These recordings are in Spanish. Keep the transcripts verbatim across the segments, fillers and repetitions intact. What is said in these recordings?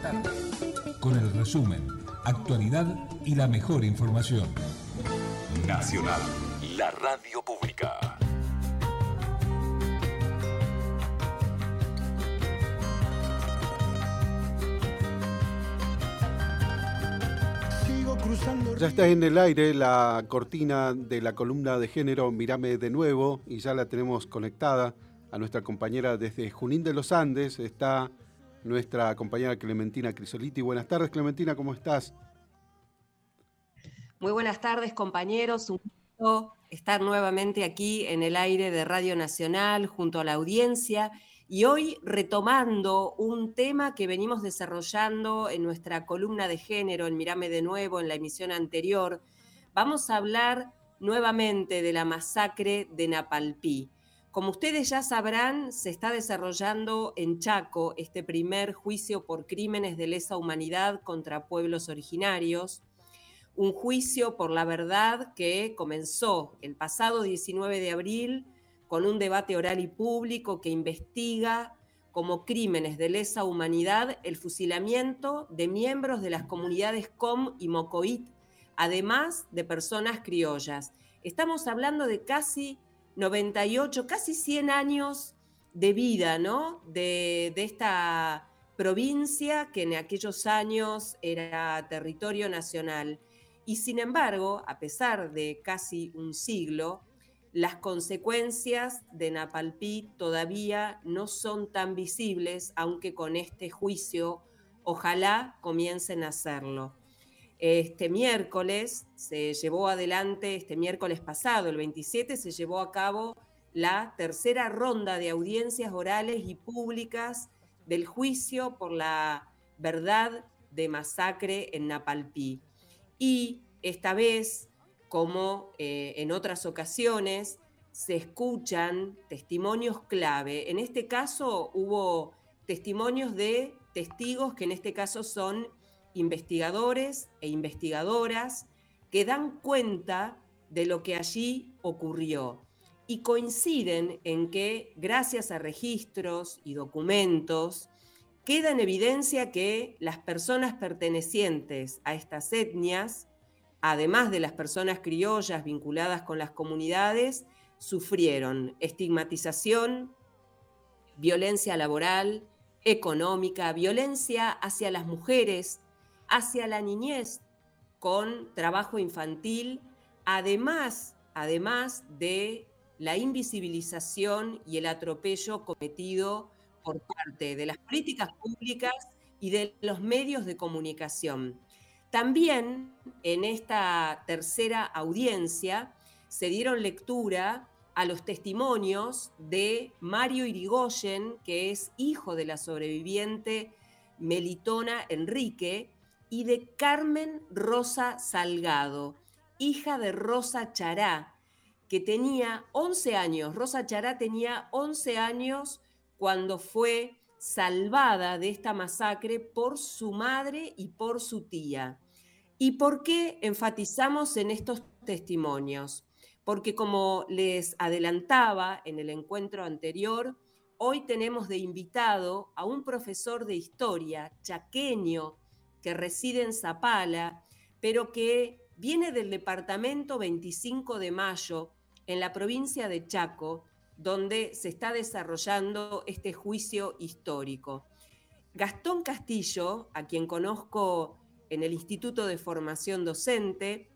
tarde. Con el resumen, actualidad y la mejor información. Nacional, la radio pública. Ya está en el aire la cortina de la columna de género Mírame de Nuevo y ya la tenemos conectada a nuestra compañera desde Junín de los Andes. Está nuestra compañera Clementina Crisoliti. Buenas tardes, Clementina, ¿cómo estás? Muy buenas tardes, compañeros. Un gusto estar nuevamente aquí en el aire de Radio Nacional junto a la audiencia y hoy retomando un tema que venimos desarrollando en nuestra columna de género en Mírame de Nuevo en la emisión anterior. Vamos a hablar nuevamente de la masacre de Napalpí. Como ustedes ya sabrán, se está desarrollando en Chaco este primer juicio por crímenes de lesa humanidad contra pueblos originarios. Un juicio por la verdad que comenzó el pasado diecinueve de abril con un debate oral y público que investiga como crímenes de lesa humanidad el fusilamiento de miembros de las comunidades Com y Mocoit, además de personas criollas. Estamos hablando de casi noventa y ocho, casi cien años de vida, ¿no? De, de esta provincia que en aquellos años era territorio nacional. Y sin embargo, a pesar de casi un siglo, las consecuencias de Napalpí todavía no son tan visibles, aunque con este juicio ojalá comiencen a hacerlo. Este miércoles se llevó adelante, este miércoles pasado, el veintisiete, se llevó a cabo la tercera ronda de audiencias orales y públicas del juicio por la verdad de masacre en Napalpí. Y esta vez, como eh, en otras ocasiones, se escuchan testimonios clave. En este caso hubo testimonios de testigos que en este caso son investigadores e investigadoras que dan cuenta de lo que allí ocurrió y coinciden en que, gracias a registros y documentos, queda en evidencia que las personas pertenecientes a estas etnias, además de las personas criollas vinculadas con las comunidades, sufrieron estigmatización, violencia laboral, económica, violencia hacia las mujeres, hacia la niñez con trabajo infantil, además, además de la invisibilización y el atropello cometido por parte de las políticas públicas y de los medios de comunicación. También en esta tercera audiencia se dieron lectura a los testimonios de Mario Irigoyen, que es hijo de la sobreviviente Melitona Enrique, y de Carmen Rosa Salgado, hija de Rosa Chará, que tenía once años. Rosa Chará tenía once años cuando fue salvada de esta masacre por su madre y por su tía. ¿Y por qué enfatizamos en estos testimonios? Porque como les adelantaba en el encuentro anterior, hoy tenemos de invitado a un profesor de historia chaqueño que reside en Zapala, pero que viene del departamento veinticinco de mayo, en la provincia de Chaco, donde se está desarrollando este juicio histórico. Gastón Castillo, a quien conozco en el Instituto de Formación Docente,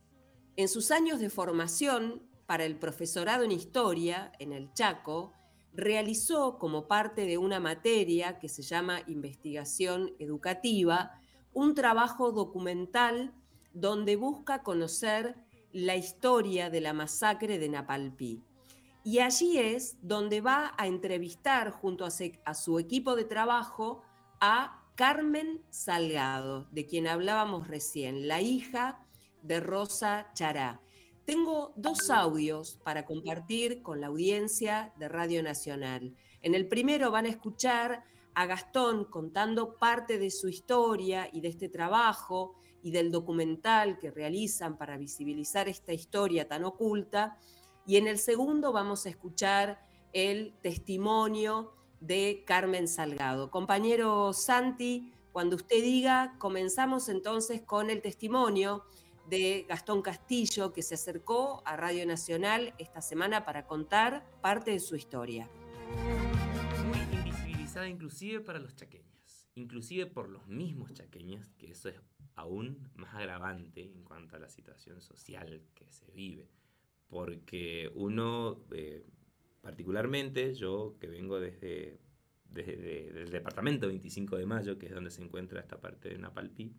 en sus años de formación para el profesorado en Historia en el Chaco, realizó como parte de una materia que se llama Investigación Educativa, un trabajo documental donde busca conocer la historia de la masacre de Napalpí. Y allí es donde va a entrevistar junto a, se, a su equipo de trabajo a Carmen Salgado, de quien hablábamos recién, la hija de Rosa Chará. Tengo dos audios para compartir con la audiencia de Radio Nacional. En el primero van a escuchar a Gastón contando parte de su historia y de este trabajo y del documental que realizan para visibilizar esta historia tan oculta. Y en el segundo vamos a escuchar el testimonio de Carmen Salgado. Compañero Santi, Cuando usted diga, comenzamos entonces con el testimonio de Gastón Castillo, que se acercó a Radio Nacional esta semana para contar parte de su historia. Muy invisibilizada inclusive para los chaqueños, inclusive por los mismos chaqueños, que eso es aún más agravante en cuanto a la situación social que se vive, porque uno, eh, particularmente yo que vengo desde, desde, desde el departamento veinticinco de mayo, que es donde se encuentra esta parte de Napalpí,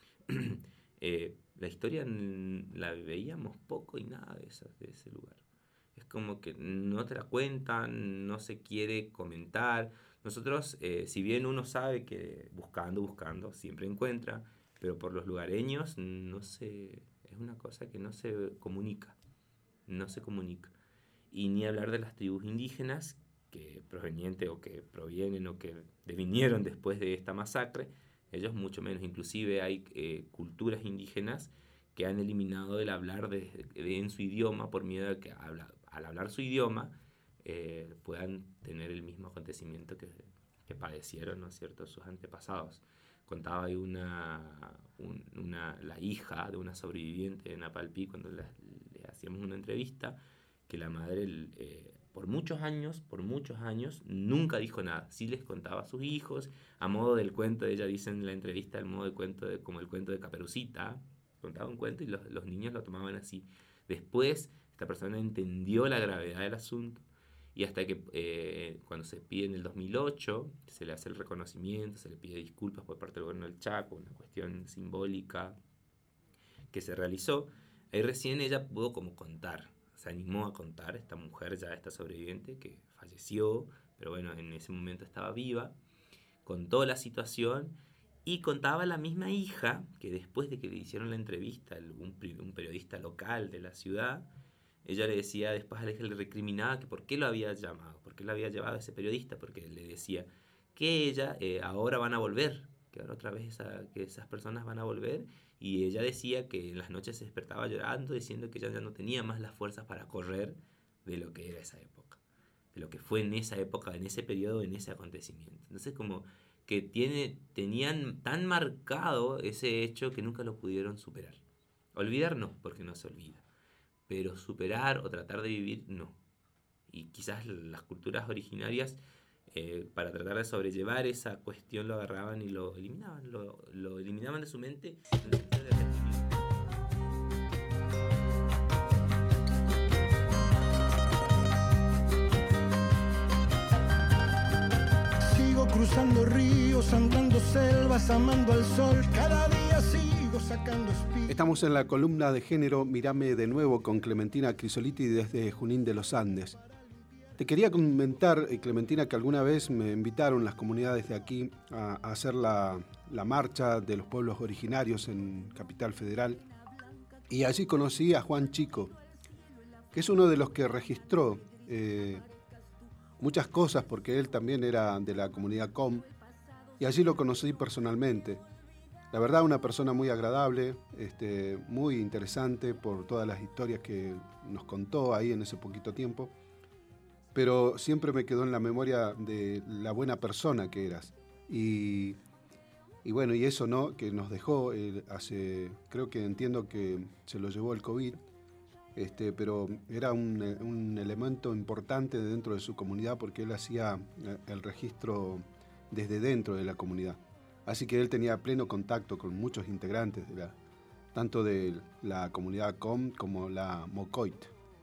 eh, la historia la veíamos poco y nada de, esa, de ese lugar. Es como que no te la cuentan, no se quiere comentar. Nosotros, eh, si bien uno sabe que buscando, buscando, siempre encuentra, pero por los lugareños no se, es una cosa que no se comunica, no se comunica. Y ni hablar de las tribus indígenas que provenientes o que provienen o que devinieron después de esta masacre, ellos mucho menos. Inclusive hay eh, culturas indígenas que han eliminado el hablar de, de, en su idioma por miedo a que habla, al hablar su idioma eh, puedan tener el mismo acontecimiento que, que padecieron, ¿no es cierto?, sus antepasados. Contaba ahí una, un, una, la hija de una sobreviviente de Napalpí cuando le, le hacíamos una entrevista, que la madre eh, por muchos años, por muchos años, nunca dijo nada. Sí les contaba a sus hijos, a modo del cuento, ella dice en la entrevista, el modo de cuento, de, como el cuento de Caperucita, contaba un cuento y los, los niños lo tomaban así. Después, esta persona entendió la gravedad del asunto y hasta que eh, cuando se pide en el dos mil ocho, se le hace el reconocimiento, se le pide disculpas por parte del gobierno del Chaco, una cuestión simbólica que se realizó, ahí recién ella pudo como contar, se animó a contar, esta mujer ya, esta sobreviviente que falleció, pero bueno, en ese momento estaba viva, contó la situación y contaba la misma hija que después de que le hicieron la entrevista, un, un periodista local de la ciudad, ella le decía, después a la hija le recriminaba que por qué lo había llamado, por qué lo había llevado a ese periodista, porque le decía que ella eh, ahora van a volver, que ahora otra vez esa, que esas personas van a volver, y ella decía que en las noches se despertaba llorando, diciendo que ella ya no tenía más las fuerzas para correr de lo que era esa época, de lo que fue en esa época, en ese periodo, en ese acontecimiento. Entonces como que tiene, tenían tan marcado ese hecho que nunca lo pudieron superar. Olvidar no, porque no se olvida, pero superar o tratar de vivir no. Y quizás las culturas originarias, eh, para tratar de sobrellevar esa cuestión, lo agarraban y lo eliminaban, lo, lo eliminaban de su mente. Sigo cruzando ríos, andando selvas, amando al sol, cada día sigo sacando espigas. Estamos en la columna de género Mírame de nuevo con Clementina Crisoliti desde Junín de los Andes. Te quería comentar, Clementina, que alguna vez me invitaron las comunidades de aquí a, a hacer la, la marcha de los pueblos originarios en Capital Federal. Y allí conocí a Juan Chico, que es uno de los que registró eh, muchas cosas, porque él también era de la comunidad C O M, y allí lo conocí personalmente. La verdad, una persona muy agradable, este, muy interesante por todas las historias que nos contó ahí en ese poquito tiempo, pero siempre me quedó en la memoria de la buena persona que eras. Y, y bueno, y eso, ¿no?, que nos dejó eh, hace, creo que entiendo que se lo llevó el COVID, este, pero era un, un elemento importante dentro de su comunidad porque él hacía el registro desde dentro de la comunidad. Así que él tenía pleno contacto con muchos integrantes, de la, tanto de la comunidad C O M como la Mocoit.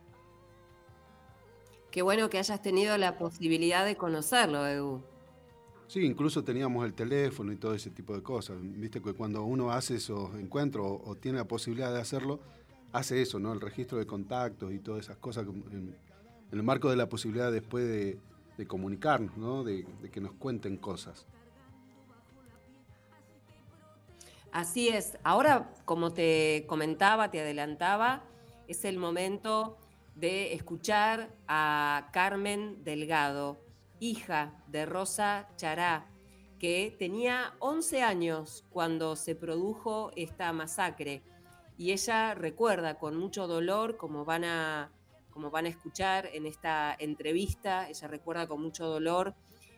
Qué bueno que hayas tenido la posibilidad de conocerlo, Edu. Sí, incluso teníamos el teléfono y todo ese tipo de cosas. Viste que cuando uno hace esos encuentros o, o tiene la posibilidad de hacerlo, hace eso, ¿no? El registro de contactos y todas esas cosas en, en el marco de la posibilidad después de, de comunicarnos, ¿no? De, de que nos cuenten cosas. Así es. Ahora, como te comentaba, te adelantaba, es el momento de escuchar a Carmen Delgado, hija de Rosa Chará, que tenía once años cuando se produjo esta masacre. Y ella recuerda con mucho dolor, como van a, como van a escuchar en esta entrevista, ella recuerda con mucho dolor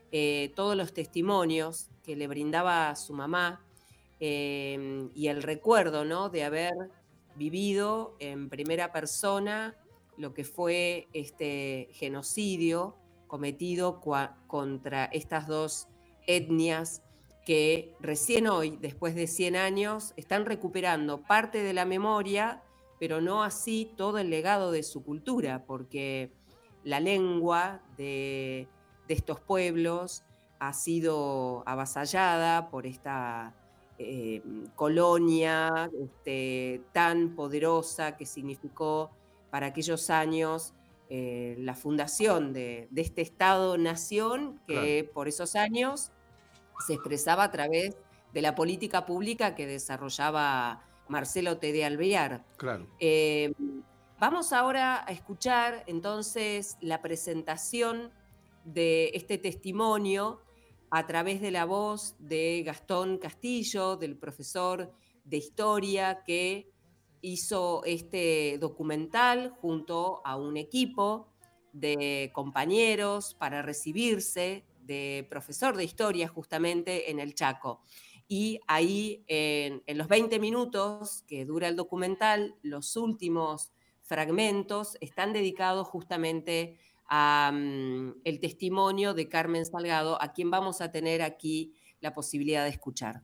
eh, todos los testimonios que le brindaba a su mamá eh, y el recuerdo, ¿no?, de haber vivido en primera persona lo que fue este genocidio cometido cua- contra estas dos etnias que recién hoy, después de cien años, están recuperando parte de la memoria, pero no así todo el legado de su cultura, porque la lengua de, de estos pueblos ha sido avasallada por esta eh, colonia este, tan poderosa que significó para aquellos años eh, la fundación de, de este Estado-nación que Claro. por esos años se expresaba a través de la política pública que desarrollaba Marcelo T. de Alvear. Claro. Eh, vamos ahora a escuchar entonces la presentación de este testimonio a través de la voz de Gastón Castillo, del profesor de historia que hizo este documental junto a un equipo de compañeros para recibirse de profesor de historia justamente en el Chaco. Y ahí, en, en los veinte minutos que dura el documental, los últimos fragmentos están dedicados justamente a um, el testimonio de Carmen Salgado, a quien vamos a tener aquí la posibilidad de escuchar.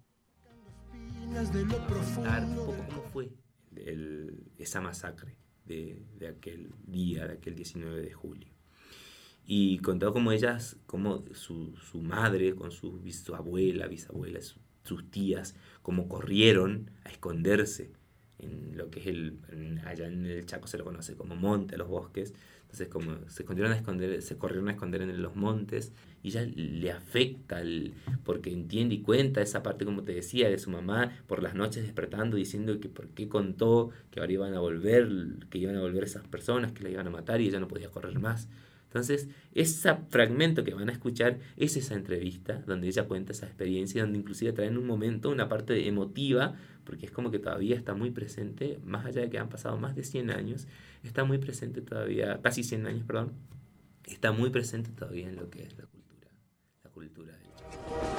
Un poco cómo fue el, esa masacre de, de aquel día, de aquel diecinueve de julio. Y contó cómo ellas, cómo su, su madre con su, su abuela, bisabuela, su, sus tías, cómo corrieron a esconderse en lo que es el, en, allá en el Chaco se lo conoce como monte, los bosques. Entonces como se escondieron a esconder, se corrieron a esconder en los montes, y ya le afecta el, porque entiende y cuenta esa parte, como te decía, de su mamá por las noches despertando diciendo que por qué contó que ahora iban a volver, que iban a volver esas personas, que la iban a matar, y ella no podía correr más. Entonces, ese fragmento que van a escuchar es esa entrevista donde ella cuenta esa experiencia, donde inclusive trae en un momento una parte emotiva, porque es como que todavía está muy presente, más allá de que han pasado más de cien años, está muy presente todavía, casi cien años, perdón, está muy presente todavía en lo que es la cultura, la cultura del Chaco.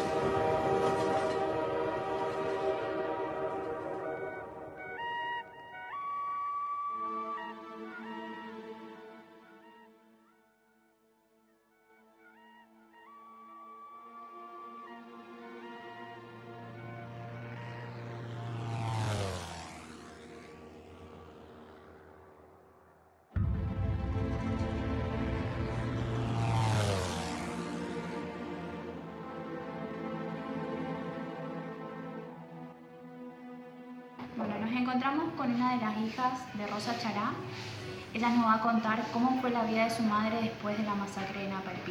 Bueno, nos encontramos con una de las hijas de Rosa Chará. Ella nos va a contar cómo fue la vida de su madre después de la masacre de Napalpí.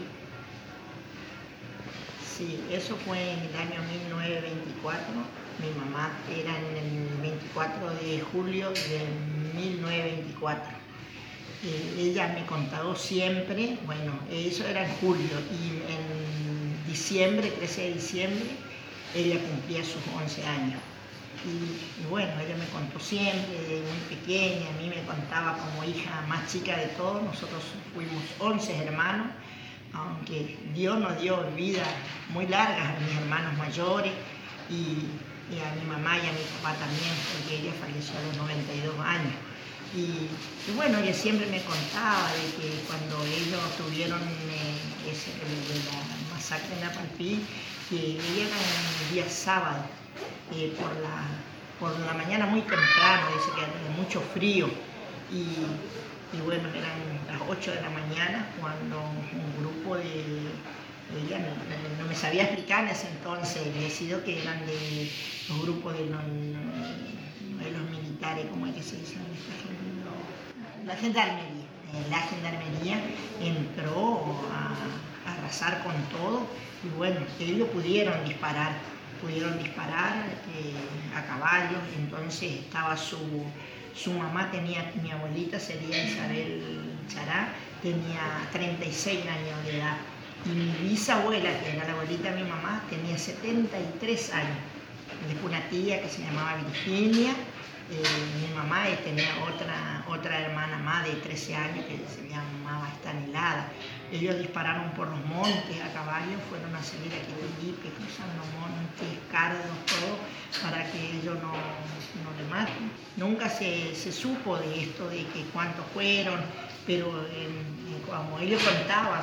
Sí, eso fue en el año mil novecientos veinticuatro. Mi mamá era en el veinticuatro de julio de mil novecientos veinticuatro. Eh, ella me contaba siempre, bueno, eso era en julio, y en diciembre, trece de diciembre, ella cumplía sus once años. Y, y bueno, ella me contó siempre, desde muy pequeña, a mí me contaba como hija más chica de todos. Nosotros fuimos once hermanos, aunque Dios nos dio vidas muy largas a mis hermanos mayores y, y a mi mamá y a mi papá también, porque ella falleció a los noventa y dos años. Y, y bueno, ella siempre me contaba de que cuando ellos tuvieron eh, ese, de la masacre en Napalpí, que ella era un día sábado, eh, por, la, por la mañana muy temprano, dice que había mucho frío, y, y bueno, eran las ocho de la mañana cuando un grupo de, ella no, no me sabía explicar en ese entonces, decidió que eran de los grupos de los, de los militares, ¿cómo es que se dice? La gendarmería. La gendarmería entró a, a arrasar con todo, y bueno, ellos pudieron disparar, pudieron disparar eh, a caballo. Entonces estaba su, su mamá, tenía, mi abuelita sería Isabel Chará, tenía treinta y seis años de edad, y mi bisabuela, que era la abuelita de mi mamá, tenía setenta y tres años. Después una tía que se llamaba Virginia. Eh, mi mamá tenía otra, otra hermana más de trece años que se llamaba Estanilada. Ellos dispararon por los montes a caballo, fueron a seguir a Quilipe, cruzando montes, cardos, todo, para que ellos no, no le maten. Nunca se, se supo de esto, de que cuántos fueron, pero en, en, como ellos contaban,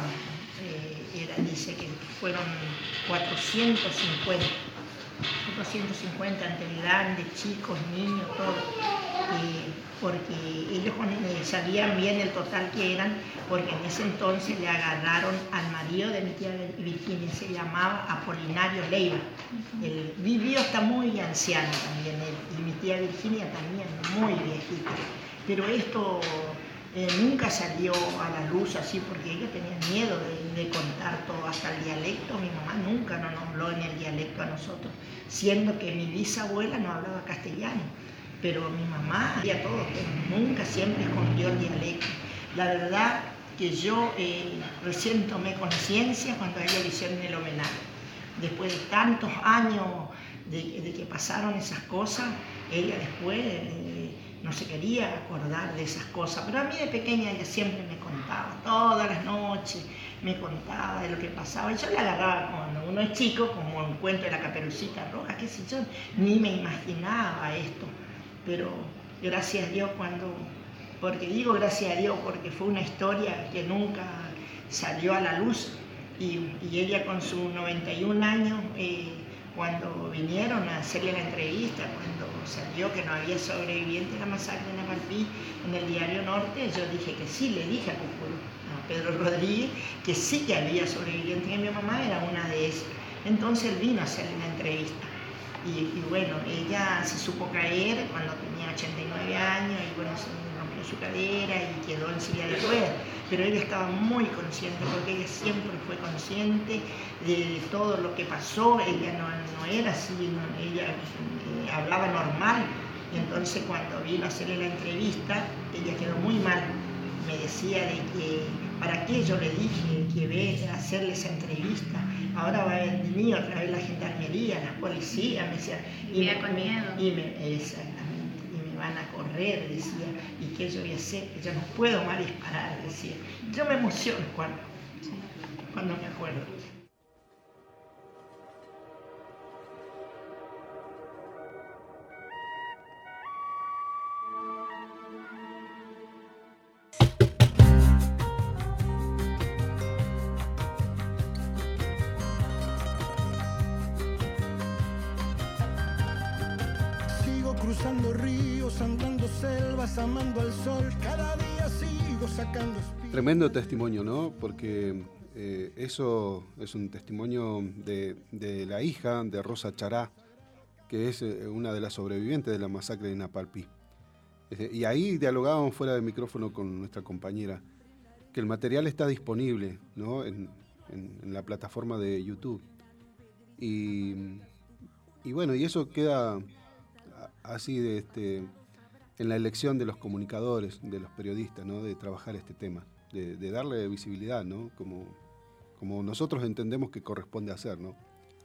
eh, era, dice que fueron cuatrocientos cincuenta. cuatrocientos cincuenta entre grandes, chicos, niños, todo. Eh, porque ellos eh, sabían bien el total que eran, porque en ese entonces le agarraron al marido de mi tía Virginia, se llamaba Apolinario Leiva. Él vivió hasta muy anciano también, él, y mi tía Virginia también, muy viejita. Pero esto eh, nunca salió a la luz así, porque ellos tenían miedo de, de contar todo, hasta el dialecto. Mi mamá nunca nos habló en el dialecto a nosotros, siendo que mi bisabuela no hablaba castellano. Pero mi mamá hacía todo, pero nunca, siempre escondió el dialecto. La verdad que yo eh, recién tomé conciencia cuando a ella le hicieron el homenaje. Después de tantos años de, de que pasaron esas cosas, ella después eh, no se quería acordar de esas cosas. Pero a mí de pequeña ella siempre me contaba, todas las noches me contaba de lo que pasaba. Y yo le agarraba cuando uno es chico, como el cuento de la Caperucita Roja, qué sé yo, ni me imaginaba esto. Pero gracias a Dios cuando, porque digo gracias a Dios porque fue una historia que nunca salió a la luz y, y ella con sus noventa y un años, eh, cuando vinieron a hacerle la entrevista, cuando salió que no había sobreviviente a la masacre de Napalpí en el Diario Norte, yo dije que sí, le dije a Cucurú, a Pedro Rodríguez, que sí que había sobreviviente, que mi mamá era una de esas. Entonces él vino a hacerle la entrevista. Y, y bueno, ella se supo caer cuando tenía ochenta y nueve años y bueno, se rompió su cadera y quedó en silla de ruedas. Pero ella estaba muy consciente, porque ella siempre fue consciente de todo lo que pasó. Ella no, no era así, no, ella eh, hablaba normal. Y entonces cuando vino a hacerle la entrevista, ella quedó muy mal. Me decía de que, ¿para qué yo le dije que ve a hacerle esa entrevista? Ahora va a venir otra vez la gendarmería, la policía, me decía, y, y me, con miedo. Y me, exactamente, y me van a correr, decía, ¿y qué yo voy a hacer? Yo no puedo más disparar, decía. Yo me emociono cuando, cuando me acuerdo. Cruzando ríos, andando selvas, amando al sol, cada día sigo sacando espíritu. Tremendo testimonio, ¿no? Porque eh, eso es un testimonio de, de la hija de Rosa Chará, que es eh, una de las sobrevivientes de la masacre de Napalpí. Eh, y ahí dialogábamos fuera del micrófono con nuestra compañera, que el material está disponible, ¿no? en, en, en la plataforma de YouTube. Y, y bueno, y eso queda así de este, en la elección de los comunicadores, de los periodistas, ¿no? De trabajar este tema, de, de darle visibilidad, ¿no? Como, como nosotros entendemos que corresponde hacer, ¿no?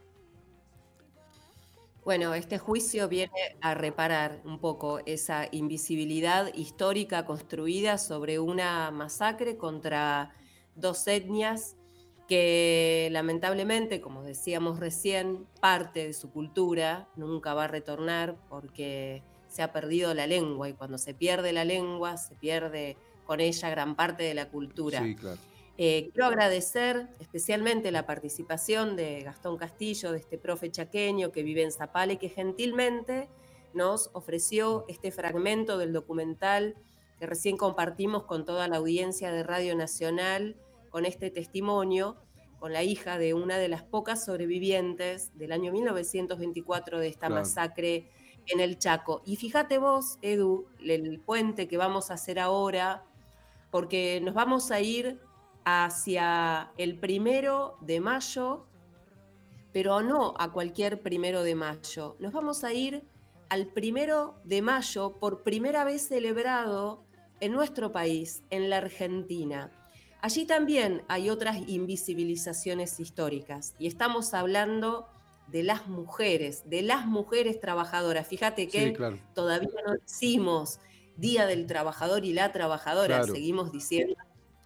Bueno, este juicio viene a reparar un poco esa invisibilidad histórica construida sobre una masacre contra dos etnias que lamentablemente, como decíamos recién, parte de su cultura nunca va a retornar porque se ha perdido la lengua, y cuando se pierde la lengua, se pierde con ella gran parte de la cultura. Sí, claro. Eh, quiero agradecer especialmente la participación de Gastón Castillo, de este profe chaqueño que vive en Zapala y que gentilmente nos ofreció este fragmento del documental que recién compartimos con toda la audiencia de Radio Nacional, con este testimonio, con la hija de una de las pocas sobrevivientes del año mil novecientos veinticuatro de esta Claro. masacre en el Chaco. Y fíjate vos, Edu, el puente que vamos a hacer ahora, porque nos vamos a ir hacia el primero de mayo, pero no a cualquier primero de mayo. Nos vamos a ir al primero de mayo, por primera vez celebrado en nuestro país, en la Argentina. Allí también hay otras invisibilizaciones históricas, y estamos hablando de las mujeres, de las mujeres trabajadoras. Fíjate que Sí, claro. todavía no decimos Día del Trabajador y la Trabajadora, Claro. seguimos diciendo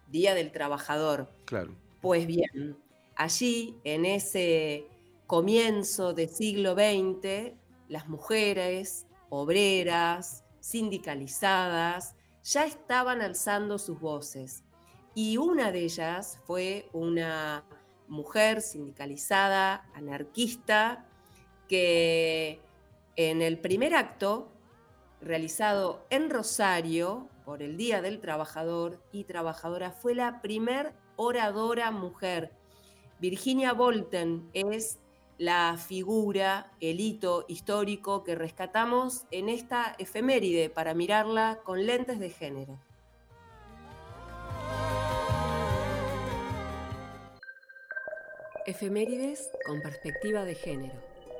Día del Trabajador. Claro. Pues bien, allí, en ese comienzo del siglo veinte, las mujeres obreras, sindicalizadas, ya estaban alzando sus voces. Y una de ellas fue una mujer sindicalizada, anarquista, que en el primer acto, realizado en Rosario por el Día del Trabajador y Trabajadora, fue la primer oradora mujer. Virginia Bolten es la figura, el hito histórico que rescatamos en esta efeméride para mirarla con lentes de género. Efemérides con perspectiva de género.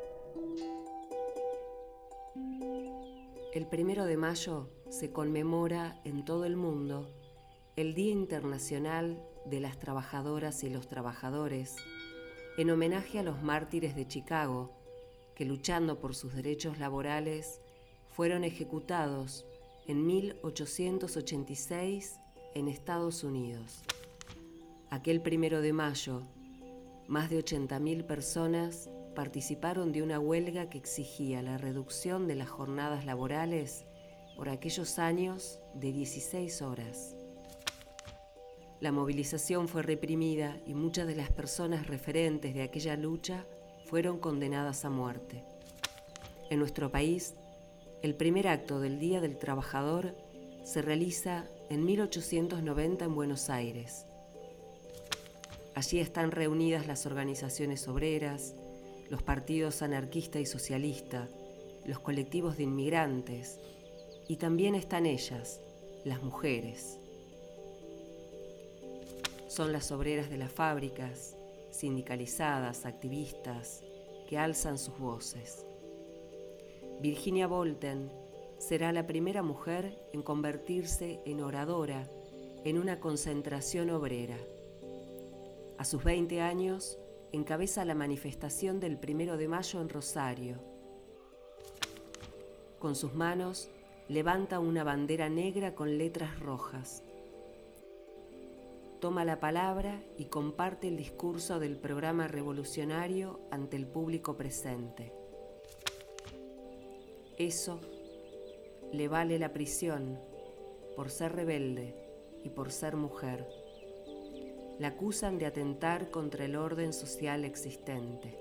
El primero de mayo se conmemora en todo el mundo el Día Internacional de las Trabajadoras y los Trabajadores, en homenaje a los mártires de Chicago, que luchando por sus derechos laborales fueron ejecutados en mil ochocientos ochenta y seis en Estados Unidos. Aquel primero de mayo, más de ochenta mil personas participaron de una huelga que exigía la reducción de las jornadas laborales por aquellos años de dieciséis horas. La movilización fue reprimida y muchas de las personas referentes de aquella lucha fueron condenadas a muerte. En nuestro país, el primer acto del Día del Trabajador se realiza en mil ochocientos noventa en Buenos Aires. Allí están reunidas las organizaciones obreras, los partidos anarquista y socialista, los colectivos de inmigrantes, y también están ellas, las mujeres. Son las obreras de las fábricas, sindicalizadas, activistas, que alzan sus voces. Virginia Bolten será la primera mujer en convertirse en oradora en una concentración obrera. A sus veinte años, encabeza la manifestación del primero de mayo en Rosario. Con sus manos, levanta una bandera negra con letras rojas. Toma la palabra y comparte el discurso del programa revolucionario ante el público presente. Eso le vale la prisión por ser rebelde y por ser mujer. La acusan de atentar contra el orden social existente.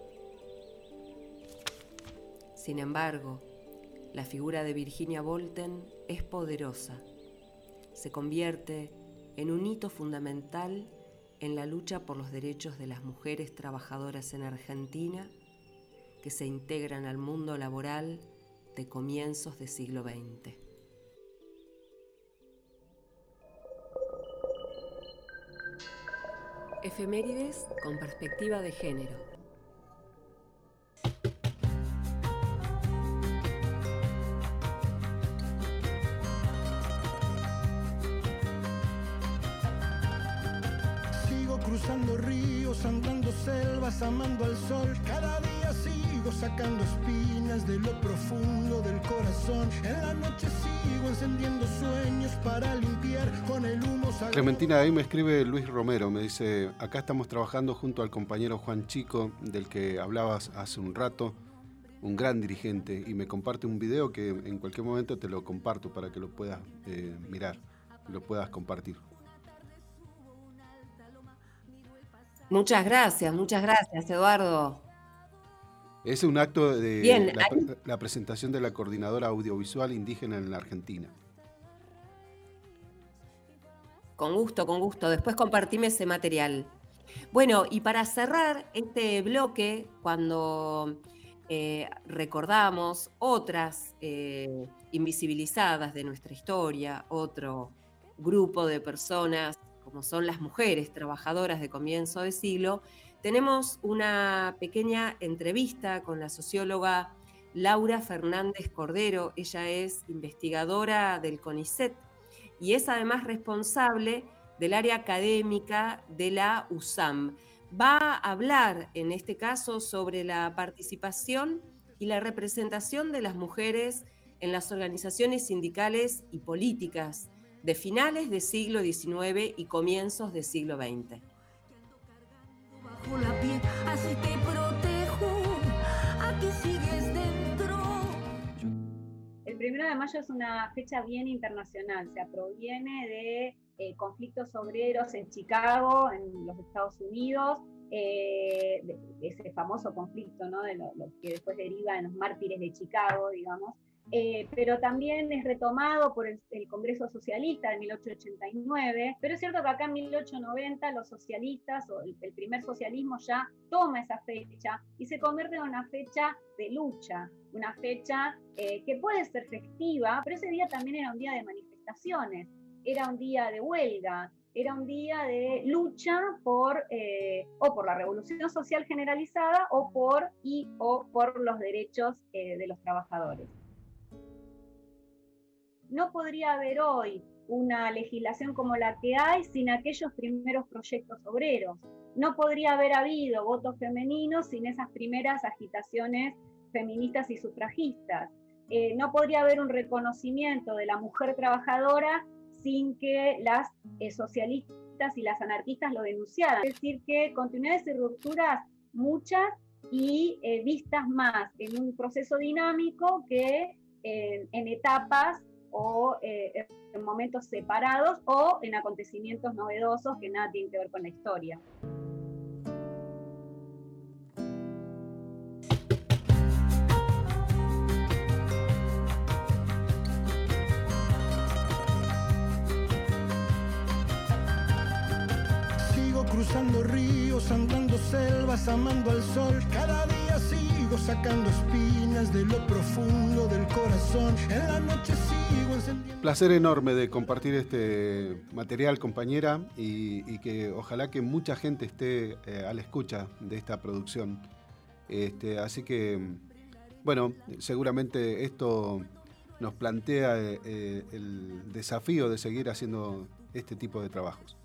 Sin embargo, la figura de Virginia Bolten es poderosa. Se convierte en un hito fundamental en la lucha por los derechos de las mujeres trabajadoras en Argentina que se integran al mundo laboral de comienzos del siglo veinte. Efemérides con perspectiva de género. Cruzando ríos, andando selvas, amando al sol. Cada día sigo sacando espinas de lo profundo del corazón. En la noche sigo encendiendo sueños para limpiar con el humo sagrado. Clementina, ahí me escribe Luis Romero, me dice: acá estamos trabajando junto al compañero Juan Chico, del que hablabas hace un rato, un gran dirigente, y me comparte un video que en cualquier momento te lo comparto para que lo puedas eh, mirar, lo puedas compartir. Muchas gracias, muchas gracias, Eduardo. Es un acto de Bien, la, ahí... la presentación de la Coordinadora Audiovisual Indígena en la Argentina. Con gusto, con gusto. Después compartime ese material. Bueno, y para cerrar este bloque, cuando eh, recordamos otras eh, invisibilizadas de nuestra historia, otro grupo de personas como son las mujeres trabajadoras de comienzo de siglo, tenemos una pequeña entrevista con la socióloga Laura Fernández Cordero. Ella es investigadora del CONICET y es además responsable del área académica de la U S A M. Va a hablar en este caso sobre la participación y la representación de las mujeres en las organizaciones sindicales y políticas de finales del siglo diecinueve y comienzos del siglo veinte. Bajo la piel, así te protejo, aquí sigues dentro. El primero de mayo es una fecha bien internacional, o sea, proviene de eh, conflictos obreros en Chicago, en los Estados Unidos, eh, de, de ese famoso conflicto, ¿no? De lo, lo que después deriva en los mártires de Chicago, digamos. Eh, pero también es retomado por el, el Congreso Socialista de mil ochocientos ochenta y nueve, pero es cierto que acá en mil ochocientos noventa los socialistas, o el, el primer socialismo ya toma esa fecha y se convierte en una fecha de lucha, una fecha eh, que puede ser festiva, pero ese día también era un día de manifestaciones, era un día de huelga, era un día de lucha por, eh, o por la revolución social generalizada o por, y, o por los derechos eh, de los trabajadores. No podría haber hoy una legislación como la que hay sin aquellos primeros proyectos obreros. No podría haber habido votos femeninos sin esas primeras agitaciones feministas y sufragistas. Eh, no podría haber un reconocimiento de la mujer trabajadora sin que las eh, socialistas y las anarquistas lo denunciaran. Es decir, que continuidades y rupturas muchas y eh, vistas más en un proceso dinámico que eh, en etapas o eh, en momentos separados o en acontecimientos novedosos que nada tienen que ver con la historia. Sigo cruzando ríos, andando selvas, amando al sol. Cada día sigo sacando espinas de lo profundo del corazón. En la noche sigo encendiendo... Placer enorme de compartir este material, compañera, y, y que ojalá que mucha gente esté eh, a la escucha de esta producción. Este, así que, bueno, seguramente esto nos plantea eh, el desafío de seguir haciendo este tipo de trabajos.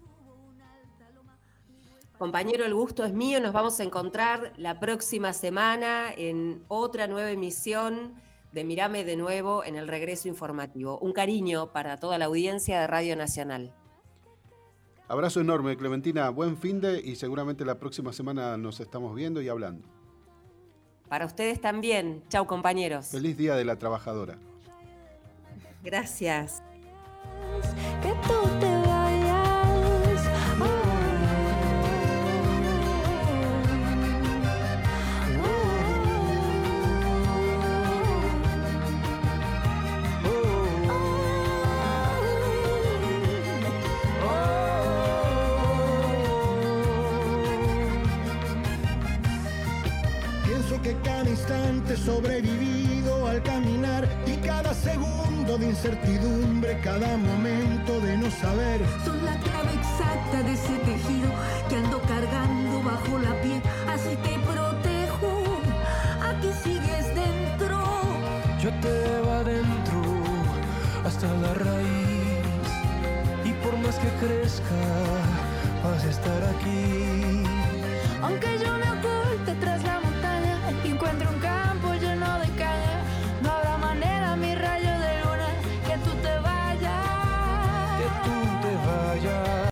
Compañero, el gusto es mío. Nos vamos a encontrar la próxima semana en otra nueva emisión de Mírame de Nuevo en el regreso informativo. Un cariño para toda la audiencia de Radio Nacional. Abrazo enorme, Clementina. Buen finde y seguramente la próxima semana nos estamos viendo y hablando. Para ustedes también. Chau, compañeros. Feliz Día de la Trabajadora. Gracias. Que tú te vayas. Que cada instante sobrevivido al caminar y cada segundo de incertidumbre, cada momento de no saber. Son la clave exacta de ese tejido que ando cargando bajo la piel. Así te protejo, aquí sigues dentro. Yo te llevo adentro hasta la raíz y por más que crezca vas a estar aquí. Aunque yo me oculte tras la